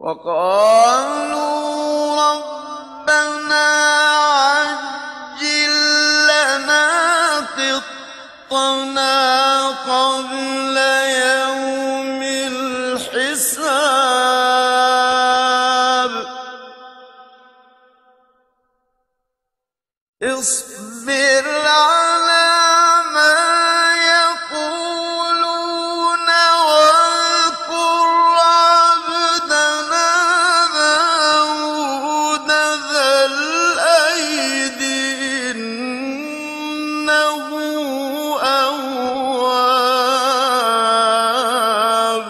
وقالوا ربنا عجل لنا قطنا قبل يوم الحساب اصبر على ما يقولون واذكر عبدنا داود ذا الأيد إنه أواب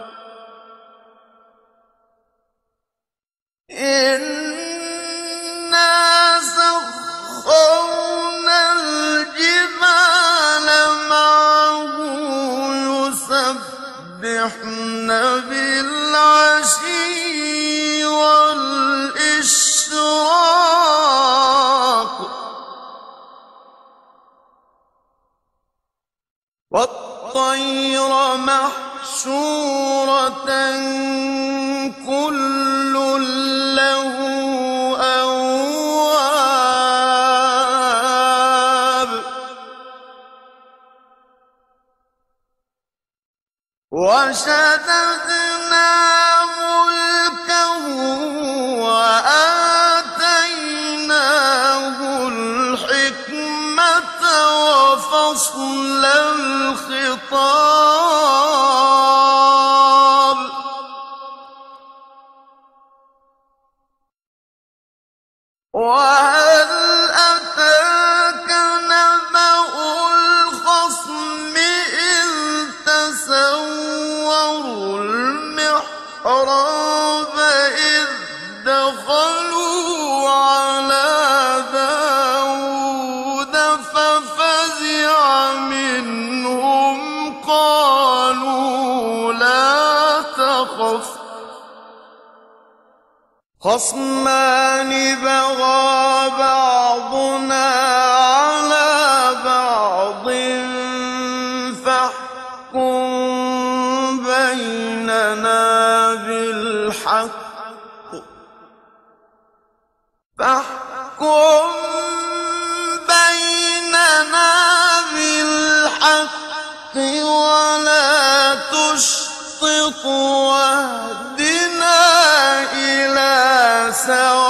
إنا سخرنا الجبال معه يسبحن بالعشي والإشراق والطير محشورة كل له أواب وشددنا ملكه وآتيناه الحكمة وفصل الخطاب وهل أتاك نبأ الخصم إذ تسوروا المحراب إذ دخلوا على داود ففزع منهم قالوا لا تخف خصمان بغى بعضنا على بعض فاحكم بيننا بالحق ولا تشطط واهدنا إلى سواء